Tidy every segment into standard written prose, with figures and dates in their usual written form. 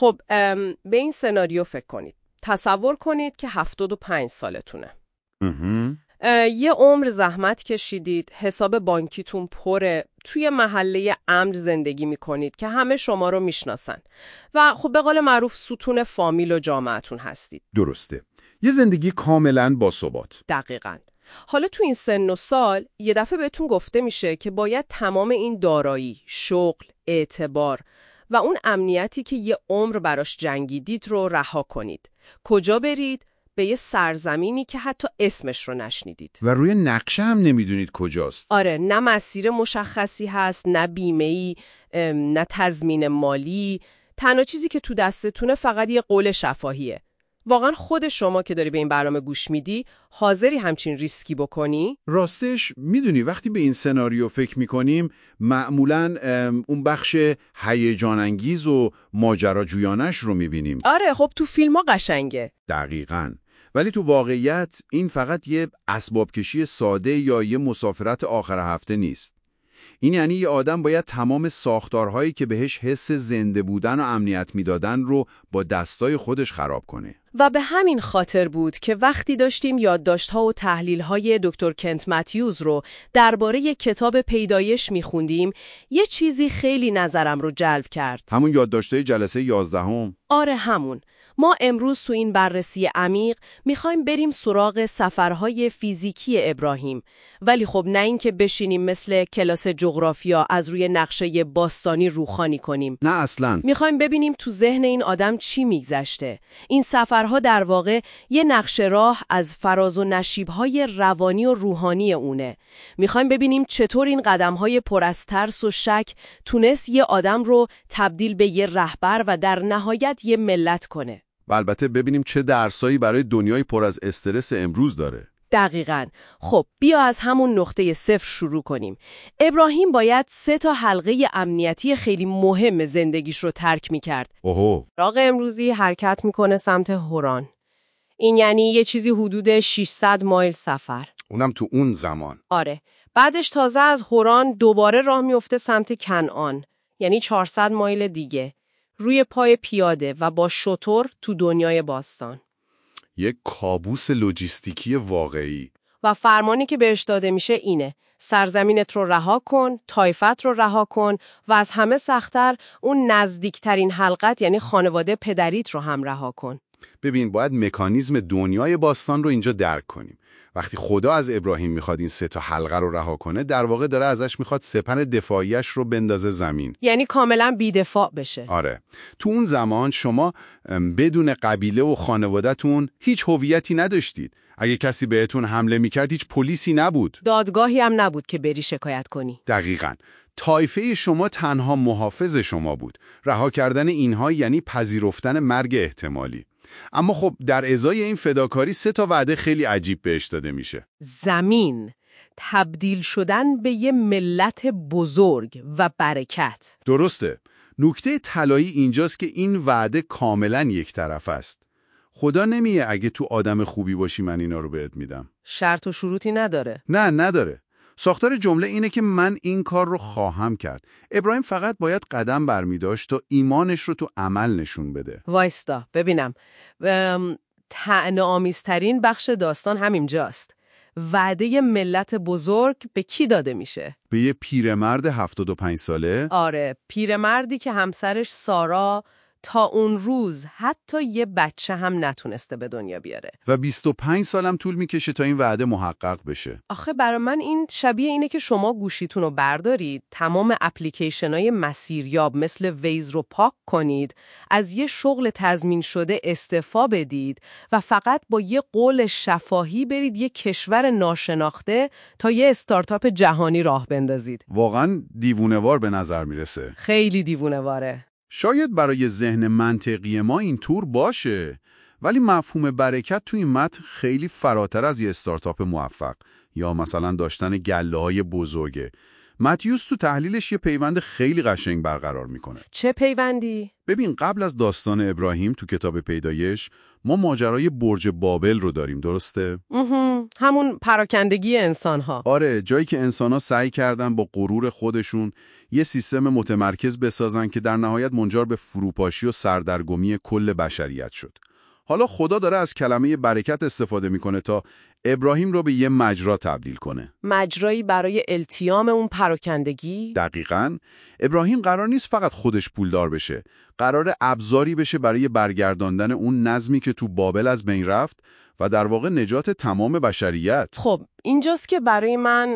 خب به این سناریو فکر کنید. تصور کنید که 75 سالتونه. یه عمر زحمت کشیدید، حساب بانکیتون پره، توی محله امن زندگی میکنید که همه شما رو میشناسن و خب به قول معروف ستون فامیل و جامعتون هستید. درسته. یه زندگی کاملا باثبات. دقیقاً. حالا تو این سن و سال یه دفعه بهتون گفته میشه که باید تمام این دارایی، شغل، اعتبار و اون امنیتی که یه عمر براش جنگیدید رو رها کنید. کجا برید؟ به یه سرزمینی که حتی اسمش رو نشنیدید. و روی نقشه هم نمیدونید کجاست. آره، نه مسیر مشخصی هست، نه بیمه‌ای، نه تضمین مالی. تنها چیزی که تو دستتونه فقط یه قول شفاهیه. واقعا خود شما که داری به این برنامه گوش میدی، حاضری همچین ریسکی بکنی؟ راستش میدونی وقتی به این سناریو فکر میکنیم معمولاً اون بخش هیجان انگیز و ماجراجویانش رو میبینیم. آره، خب تو فیلم‌ها قشنگه. دقیقاً. ولی تو واقعیت این فقط یه اسباب کشی ساده یا یه مسافرت آخر هفته نیست. این یعنی یه آدم باید تمام ساختارهایی که بهش حس زنده بودن و امنیت میدادن رو با دستای خودش خراب کنه. و به همین خاطر بود که وقتی داشتیم یادداشت‌ها و تحلیل‌های دکتر کنت متیوز رو درباره کتاب پیدایش می‌خوندیم، یه چیزی خیلی نظرم رو جلب کرد. همون یادداشت‌های جلسه 11. آره همون. ما امروز تو این بررسی عمیق میخوایم بریم سراغ سفرهای فیزیکی ابراهیم، ولی خب نه این که بشینیم مثل کلاس جغرافیا از روی نقشه باستانی روخانی کنیم. نه اصلاً. میخوایم ببینیم تو ذهن این آدم چی میگذشته. این سفرها در واقع یه نقشه راه از فراز و نشیب‌های روانی و روحانی اونه. میخوایم ببینیم چطور این قدم‌های پر از ترس و شک تونست یه آدم رو تبدیل به یه رهبر و در نهایت یه ملت کنه. و البته ببینیم چه درسایی برای دنیای پر از استرس امروز داره. دقیقاً. خب بیا از همون نقطه صفر شروع کنیم. ابراهیم باید 3 حلقه امنیتی خیلی مهم زندگیش رو ترک می‌کرد. اوهو. راغ امروزی حرکت می‌کنه سمت هوران. این یعنی یه چیزی حدود 600 مایل سفر. اونم تو اون زمان. آره. بعدش تازه از هوران دوباره راه میفته سمت کنعان. یعنی 400 مایل دیگه. روی پای پیاده و با شتر تو دنیای باستان. یک کابوس لوجستیکی واقعی. و فرمانی که بهش داده میشه اینه: سرزمینت رو رها کن، طایفت رو رها کن و از همه سخت‌تر اون نزدیکترین حلقت یعنی خانواده پدریت رو هم رها کن. ببین باید مکانیزم دنیای باستان رو اینجا درک کنیم. وقتی خدا از ابراهیم میخواد این 3 حلقه رو رها کنه، در واقع داره ازش میخواد سپن دفاعیش رو بندازه زمین. یعنی کاملا بی‌دفاع بشه. آره. تو اون زمان شما بدون قبیله و خانواده‌تون هیچ هویتی نداشتید. اگه کسی بهتون حمله میکرد هیچ پلیسی نبود. دادگاهی هم نبود که بری شکایت کنی. دقیقاً. طایفه شما تنها محافظ شما بود. رها کردن اینها یعنی پذیرفتن مرگ احتمالی. اما خب در ازای این فداکاری 3 وعده خیلی عجیب بهش داده میشه. زمین، تبدیل شدن به یه ملت بزرگ و برکت. درسته. نکته طلایی اینجاست که این وعده کاملا یک طرف است. خدا نمیگه اگه تو آدم خوبی باشی من اینا رو بهت میدم. شرط و شروطی نداره. نه نداره. ساختار جمله اینه که من این کار رو خواهم کرد. ابراهیم فقط باید قدم برمی‌داشت تا ایمانش رو تو عمل نشون بده. وایستا ببینم. طعنه‌آمیزترین بخش داستان همینجاست. وعده ملت بزرگ به کی داده میشه؟ به یه پیرمرد 75 ساله؟ آره، پیرمردی که همسرش سارا تا اون روز حتی یه بچه هم نتونسته به دنیا بیاره. و 25 سالم طول میکشه تا این وعده محقق بشه. آخه برای من این شبیه اینه که شما گوشیتون رو بردارید، تمام اپلیکیشن‌های مسیریاب مثل ویز رو پاک کنید، از یه شغل تضمین شده استعفا بدید و فقط با یه قول شفاهی برید یه کشور ناشناخته تا یه استارتاپ جهانی راه بندازید. واقعا دیوونه‌وار به نظر میرسه. خیلی دیوونه‌واره. شاید برای ذهن منطقی ما این طور باشه، ولی مفهوم برکت تو این متن خیلی فراتر از یه استارتاپ موفق یا مثلا داشتن گله‌های بزرگه. متیوس تو تحلیلش یه پیوند خیلی قشنگ برقرار میکنه. چه پیوندی؟ ببین قبل از داستان ابراهیم تو کتاب پیدایش ما ماجرای برج بابل رو داریم، درسته؟ همون پراکندگی انسان‌ها. آره، جایی که انسان‌ها سعی کردن با غرور خودشون یه سیستم متمرکز بسازن که در نهایت منجر به فروپاشی و سردرگمی کل بشریت شد. حالا خدا داره از کلمه برکت استفاده میکنه تا ابراهیم رو به یه مجرا تبدیل کنه. مجرایی برای التیام اون پراکندگی؟ دقیقاً. ابراهیم قرار نیست فقط خودش پولدار بشه. قرار ابزاری بشه برای برگرداندن اون نظمی که تو بابل از بین رفت و در واقع نجات تمام بشریت. خب اینجاست که برای من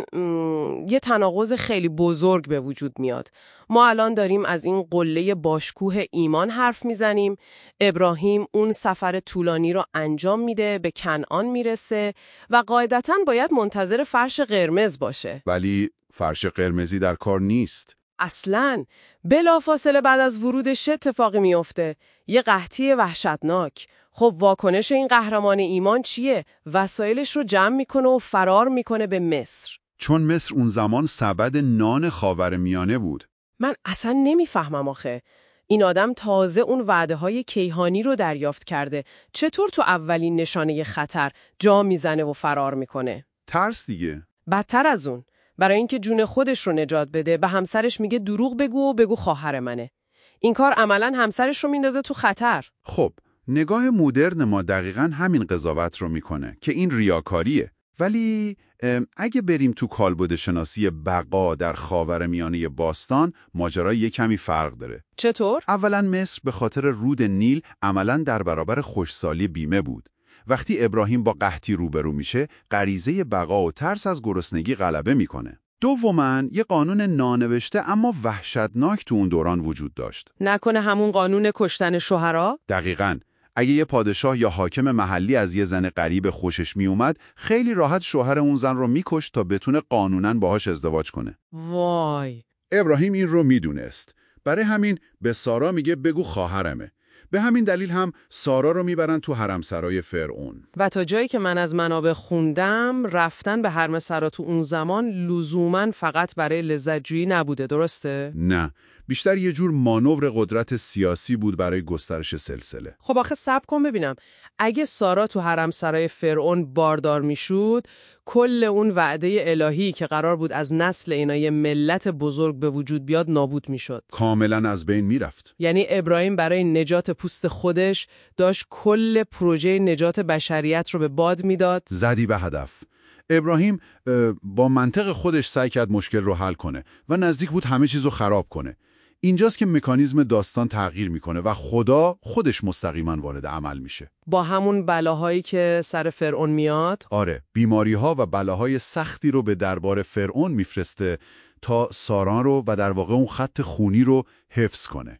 یه تناقض خیلی بزرگ به وجود میاد. ما الان داریم از این قله باشکوه ایمان حرف میزنیم. ابراهیم اون سفر طولانی رو انجام میده، به کنعان میرسه و قاعدتاً باید منتظر فرش قرمز باشه. ولی فرش قرمزی در کار نیست. اصلاً بلافاصله بعد از ورودش چه اتفاقی میفته؟ یه قحطی وحشتناک. خب واکنش این قهرمان ایمان چیه؟ وسایلش رو جمع میکنه و فرار میکنه به مصر. چون مصر اون زمان سبد نان خاورمیانه بود. من اصلا نمیفهمم آخه. این آدم تازه اون وعده‌های کیهانی رو دریافت کرده. چطور تو اولین نشانه خطر جا میزنه و فرار میکنه؟ ترس دیگه. بدتر از اون، برای اینکه جون خودش رو نجات بده به همسرش میگه دروغ بگو خواهر منه. این کار عملاً همسرش رو میندازه تو خطر. خب نگاه مدرن ما دقیقاً همین قضاوت رو میکنه که این ریاکاریه. ولی اگه بریم تو کالبد شناسی بقا در خاورمیانه باستان، ماجرا یه کمی فرق داره. چطور؟ اولاً مصر به خاطر رود نیل عملاً در برابر خشکسالی بیمه بود. وقتی ابراهیم با قحطی روبرو میشه، غریزه بقا و ترس از گرسنگی غلبه میکنه. دوماً یه قانون نانوشته اما وحشتناک تو اون دوران وجود داشت. نکنه همون قانون کشتن شوهرها؟ دقیقاً. اگه یه پادشاه یا حاکم محلی از یه زن غریب خوشش میومد، خیلی راحت شوهر اون زن رو میکشت تا بتونه قانوناً باهاش ازدواج کنه. وای. ابراهیم این رو میدونست. برای همین به سارا میگه بگو خواهرمه. به همین دلیل هم سارا رو میبرن تو حرمسرای فرعون. و تا جایی که من از منابع خوندم، رفتن به حرمسرا تو اون زمان لزوماً فقط برای لذت‌جویی نبوده، درسته؟ نه، بیشتر یه جور مانور قدرت سیاسی بود برای گسترش سلسله. خب آخه صبر کن ببینم، اگه سارا تو حرمسرای فرعون باردار میشد، کل اون وعده الهی که قرار بود از نسل اینا یه ملت بزرگ به وجود بیاد نابود میشد. کاملا از بین میرفت. یعنی ابراهیم برای نجات پوست خودش داشت کل پروژه نجات بشریت رو به باد میداد. زدی به هدف. ابراهیم با منطق خودش سعی کرد مشکل رو حل کنه و نزدیک بود همه چیز رو خراب کنه. اینجاست که مکانیزم داستان تغییر میکنه و خدا خودش مستقیما وارد عمل میشه. با همون بلاهایی که سر فرعون میاد؟ آره، بیماری‌ها و بلاهای سختی رو به دربار فرعون میفرسته تا سارا رو و در واقع اون خط خونی رو حفظ کنه.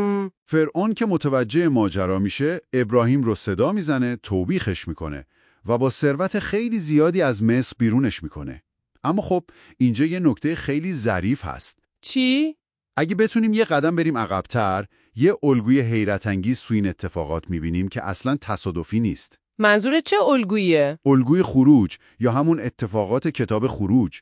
فرعون که متوجه ماجرا میشه، ابراهیم رو صدا میزنه، توبیخش میکنه و با ثروت خیلی زیادی از مصر بیرونش میکنه. اما خب اینجا یه نکته خیلی ظریف هست. چی؟ اگه بتونیم یه قدم بریم عقب‌تر، یه الگوی حیرت انگیز تو این اتفاقات می‌بینیم که اصلاً تصادفی نیست. منظور چه الگوییه؟ الگوی خروج یا همون اتفاقات کتاب خروج.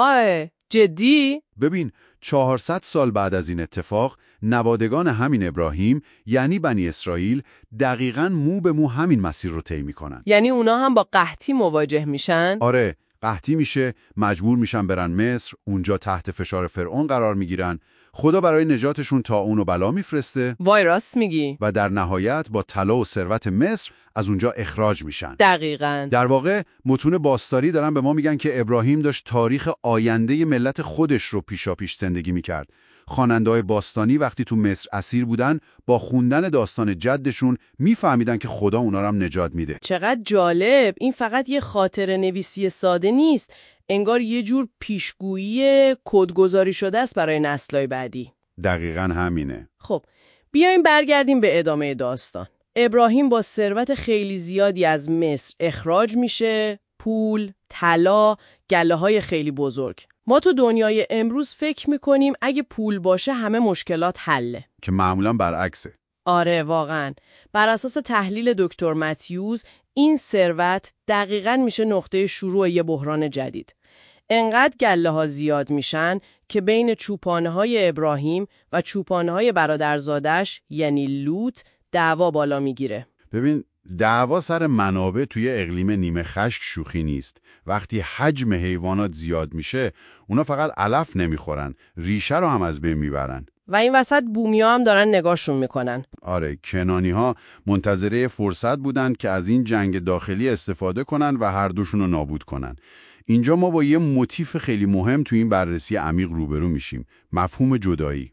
جدی؟ ببین 400 سال بعد از این اتفاق، نوادگان همین ابراهیم یعنی بنی اسرائیل دقیقاً مو به مو همین مسیر رو طی می‌کنن. یعنی اونا هم با قحطی مواجه میشن؟ آره، قحطی میشه، مجبور میشن برن مصر، اونجا تحت فشار فرعون قرار میگیرن. خدا برای نجاتشون طاعون و بلا میفرسته. وای راست میگی. و در نهایت با طلا و ثروت مصر از اونجا اخراج میشن. دقیقاً. در واقع متون باستانی دارن به ما میگن که ابراهیم داشت تاریخ آینده ملت خودش رو پیشاپیش زندگی میکرد. خواننده‌های باستانی وقتی تو مصر اسیر بودن، با خوندن داستان جدشون میفهمیدن که خدا اونا رو هم نجات میده. چقدر جالب. این فقط یه خاطره نویسی ساده نیست. انگار یه جور پیشگویی کدگذاری شده است برای نسل‌های بعدی. دقیقاً همینه. خب بیایم برگردیم به ادامه داستان. ابراهیم با ثروت خیلی زیادی از مصر اخراج میشه، پول، طلا، گله‌های خیلی بزرگ. ما تو دنیای امروز فکر میکنیم اگه پول باشه همه مشکلات حله. که معمولاً برعکسه. آره واقعاً. بر اساس تحلیل دکتر متیوس، این ثروت دقیقاً میشه نقطه شروع یه بحران جدید. انقدر گله ها زیاد میشن که بین چوپانهای ابراهیم و چوپانهای برادرزادش یعنی لوط دعوا بالا میگیره. ببین، دعوا سر منابع توی اقلیم نیمه خشک شوخی نیست. وقتی حجم حیوانات زیاد میشه، اونا فقط علف نمیخورن، ریشه رو هم از بین میبرن. و این وسط بومیا هم دارن نگاهشون میکنن. آره، کنعانی‌ها منتظره فرصت بودن که از این جنگ داخلی استفاده کنن و هر دوشون رو نابود کنن. اینجا ما با یه موتیف خیلی مهم تو این بررسی عمیق روبرو میشیم، مفهوم جدایی.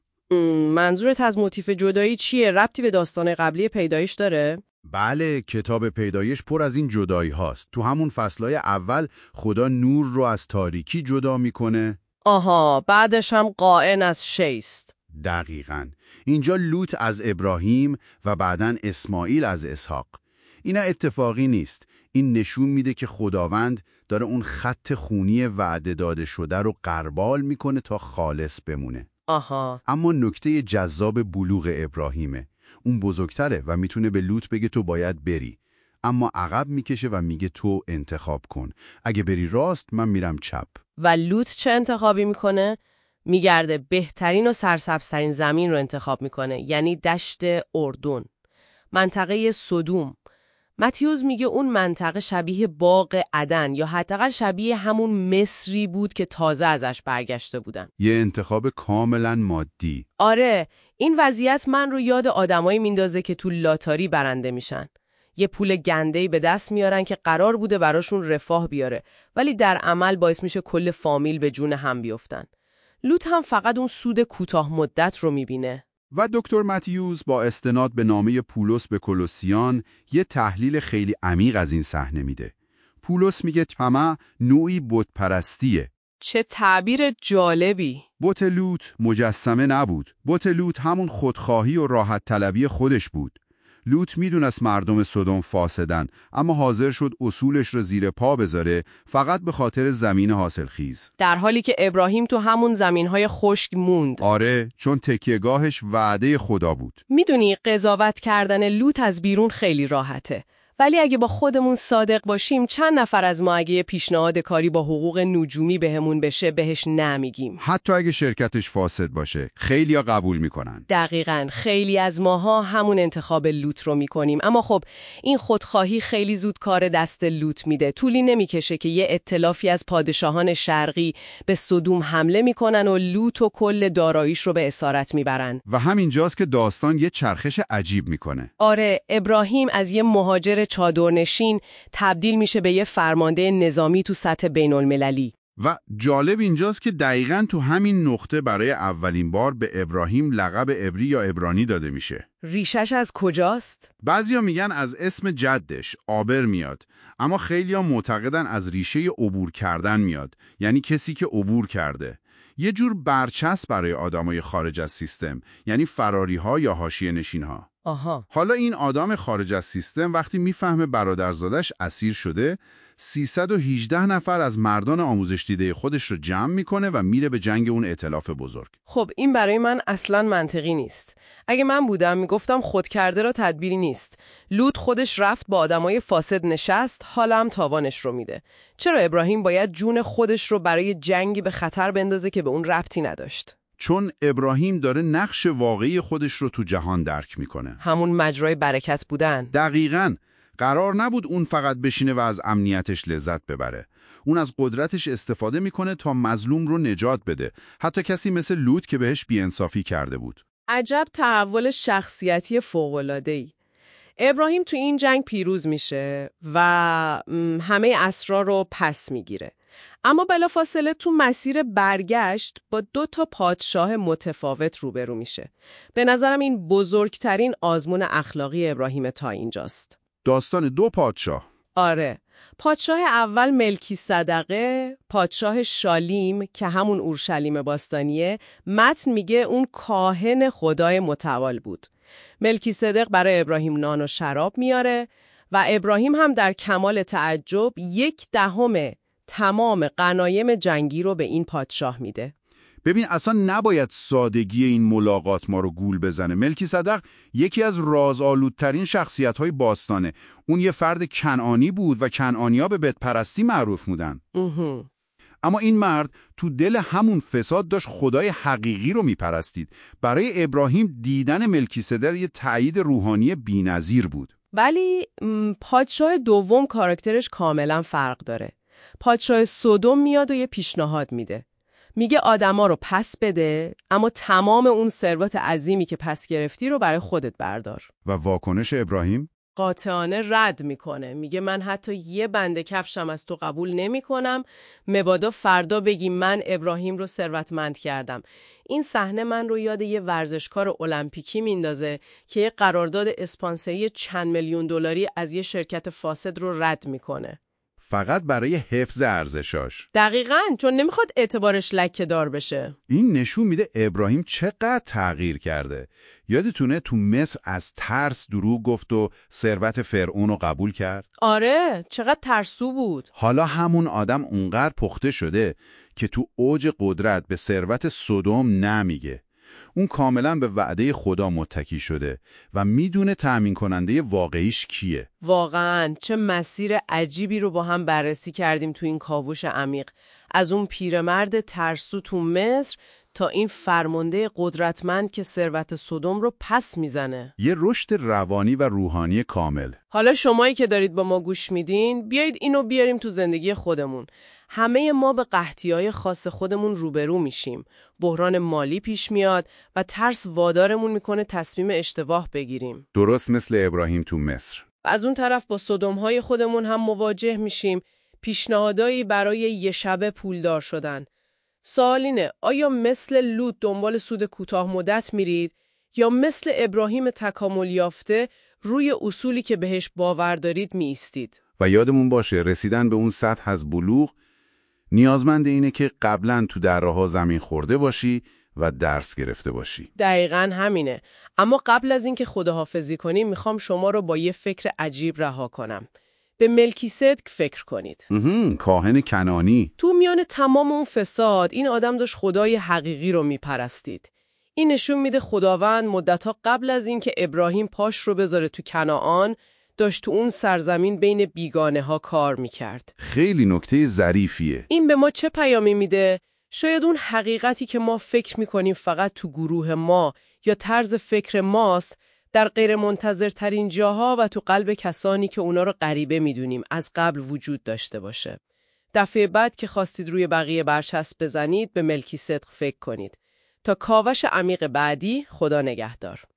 منظورت از موتیف جدایی چیه؟ ربطی به داستان قبلی پیدایش داره؟ بله، کتاب پیدایش پر از این جدایی هاست. تو همون فصلای اول خدا نور رو از تاریکی جدا میکنه. آها، بعدش هم قائن از شیست. دقیقاً. اینجا لوط از ابراهیم و بعداً اسماعیل از اسحاق. اینا اتفاقی نیست. این نشون میده که خداوند داره اون خط خونی وعده داده شده رو غربال میکنه تا خالص بمونه. آها. اما نکته جذاب بلوغ ابراهیمه. اون بزرگتره و میتونه به لوط بگه تو باید بری. اما عقب میکشه و میگه تو انتخاب کن. اگه بری راست، من میرم چپ. و لوط چه انتخابی میکنه؟ میگرده بهترین و سرسبزترین زمین رو انتخاب میکنه، یعنی دشت اردن، منطقه سدوم. متیوس میگه اون منطقه شبیه باغ عدن یا حداقل شبیه همون مصری بود که تازه ازش برگشته بودن. یه انتخاب کاملا مادی. آره، این وضعیت من رو یاد آدمایی میندازه که تو لاتاری برنده میشن. یه پول گنده‌ای به دست میارن که قرار بوده براشون رفاه بیاره، ولی در عمل باعث میشه کل فامیل به جون هم بیفتن. لوط هم فقط اون سود کوتاه مدت رو میبینه. و دکتر متیوس با استناد به نامه پولس به کولوسیان یه تحلیل خیلی عمیق از این صحنه میده. پولس میگه طمع نوعی بتپرستیه. چه تعبیر جالبی! بت لوط مجسمه نبود. بت لوط همون خودخواهی و راحت طلبی خودش بود. لوط میدونست مردم سدوم فاسدن، اما حاضر شد اصولش رو زیر پا بذاره فقط به خاطر زمین حاصلخیز. در حالی که ابراهیم تو همون زمینهای خشک موند. آره، چون تکیهگاهش وعده خدا بود. میدونی قضاوت کردن لوط از بیرون خیلی راحته. ولی اگه با خودمون صادق باشیم، چند نفر از ما اگه پیشنهاد کاری با حقوق نجومی بهمون بشه بهش نمیگیم. حتی اگه شرکتش فاسد باشه، خیلیا قبول میکنن. دقیقاً، خیلی از ماها همون انتخاب لوط رو میکنیم. اما خب این خودخواهی خیلی زود کار دست لوط میده. طولی نمیکشه که یه ائتلافی از پادشاهان شرقی به سدوم حمله میکنن و لوط و کل داراییش رو به اسارت میبرن. و همینجاست که داستان یه چرخش عجیب میکنه. آره، ابراهیم از یه مهاجر چادرنشین تبدیل میشه به یه فرمانده نظامی تو سطح بین المللی. و جالب اینجاست که دقیقاً تو همین نقطه برای اولین بار به ابراهیم لقب عبری یا عبرانی داده میشه. ریشش از کجاست؟ بعضیا میگن از اسم جدش آبر میاد، اما خیلیا معتقدن از ریشه عبور کردن میاد، یعنی کسی که عبور کرده. یه جور برچسب برای آدمای خارج از سیستم، یعنی فراری‌ها یا حاشیه نشین‌ها. آها. حالا این آدم خارج از سیستم وقتی میفهمه برادرزادش اسیر شده، 318 نفر از مردان آموزش دیده خودش رو جمع میکنه و میره به جنگ اون ائتلاف بزرگ. خب این برای من اصلاً منطقی نیست. اگه من بودم میگفتم خود کرده را تدبیری نیست. لوط خودش رفت با آدمای فاسد نشست، حالا هم تاوانش رو میده. چرا ابراهیم باید جون خودش رو برای جنگی به خطر بندازه که به اون ربطی نداشت؟ چون ابراهیم داره نقش واقعی خودش رو تو جهان درک میکنه. همون مجرای برکت بودن. دقیقاً. قرار نبود اون فقط بشینه و از امنیتش لذت ببره. اون از قدرتش استفاده میکنه تا مظلوم رو نجات بده. حتی کسی مثل لوط که بهش بی‌انصافی کرده بود. عجب تحول شخصیتی فوق‌العاده‌ای. ابراهیم تو این جنگ پیروز میشه و همه اسرار رو پس میگیره. اما بلافاصله تو مسیر برگشت با 2 پادشاه متفاوت روبرو میشه. به نظرم این بزرگترین آزمون اخلاقی ابراهیم تا اینجاست. داستان 2 پادشاه. آره. پادشاه اول ملکی‌صدقه، پادشاه شالیم که همون اورشلیم باستانیه، متن میگه اون کاهن خدای متعال بود. ملکی‌صدق برای ابراهیم نان و شراب میاره و ابراهیم هم در کمال تعجب 1/10 تمام غنایم جنگی رو به این پادشاه میده. ببین اصلا نباید سادگی این ملاقات ما رو گول بزنه. ملکی‌صدق یکی از رازآلودترین شخصیت‌های باستانه. اون یه فرد کنعانی بود و کنعانی‌ها به بتپرستی معروف بودن. اما این مرد تو دل همون فساد داشت خدای حقیقی رو میپرستید. برای ابراهیم دیدن ملکیسدق یه تایید روحانی بی‌نظیر بود. ولی پادشاه دوم کاراکترش کاملا فرق داره. پادشاه سدوم میاد و یه پیشنهاد میده. میگه آدما رو پس بده، اما تمام اون ثروت عظیمی که پس گرفتی رو برای خودت بردار. و واکنش ابراهیم؟ قاطعانه رد میکنه. میگه من حتی یه بند کفشم از تو قبول نمیکنم، مبادا فردا بگی من ابراهیم رو ثروتمند کردم. این صحنه من رو یاد یه ورزشکار المپیکی میندازه که یه قرارداد اسپانسری چند میلیون دلاری از یه شرکت فاسد رو رد میکنه. فقط برای حفظ ارزشاش. دقیقاً، چون نمیخواد اعتبارش لکه‌دار بشه. این نشون میده ابراهیم چقدر تغییر کرده. یادتونه تو مصر از ترس دروغ گفت و ثروت فرعون رو قبول کرد؟ آره، چقدر ترسو بود. حالا همون آدم اونقدر پخته شده که تو اوج قدرت به ثروت سدوم نمیگه. اون کاملا به وعده خدا متکی شده و میدونه تأمین کننده واقعیش کیه. واقعاً چه مسیر عجیبی رو با هم بررسی کردیم تو این کاوش عمیق. از اون پیرمرد ترسو تو مصر تا این فرمانده قدرتمند که ثروت سدوم رو پس میزنه. یه رشد روانی و روحانی کامل. حالا شمایی که دارید با ما گوش میدین، بیایید اینو بیاریم تو زندگی خودمون. همه ما به قحطی‌های خاص خودمون روبرو میشیم. بحران مالی پیش میاد و ترس وادارمون میکنه تصمیم اشتباه بگیریم. درست مثل ابراهیم تو مصر. از اون طرف با سدوم‌های خودمون هم مواجه میشیم. پیشنهادایی برای یه شبه پولدار شدن. سوال اینه، آیا مثل لوط دنبال سود کوتاه مدت میرید یا مثل ابراهیم تکامل یافته روی اصولی که بهش باور دارید میایستید؟ و یادمون باشه رسیدن به اون سطح از بلوغ نیازمند اینه که قبلا تو دره‌ها زمین خورده باشی و درس گرفته باشی. دقیقاً همینه. اما قبل از اینکه خداحافظی کنیم میخوام شما رو با یه فکر عجیب رها کنم. به ملکیسدق فکر کنید. کاهن کنعانی. تو میان تمام اون فساد این آدم داشت خدای حقیقی رو میپرستید. این نشون میده خداوند مدتها قبل از اینکه ابراهیم پاش رو بذاره تو کنعان داشت تو اون سرزمین بین بیگانه ها کار میکرد. خیلی نکته ظریفیه. این به ما چه پیامی میده؟ شاید اون حقیقتی که ما فکر میکنیم فقط تو گروه ما یا طرز فکر ماست، در غیر منتظرترین جاها و تو قلب کسانی که اونا رو غریبه میدونیم از قبل وجود داشته باشه. دفعه بعد که خواستید روی بقیه برچسب بزنید به ملکیسدق فکر کنید. تا کاوش عمیق بعدی، خدا نگهدار.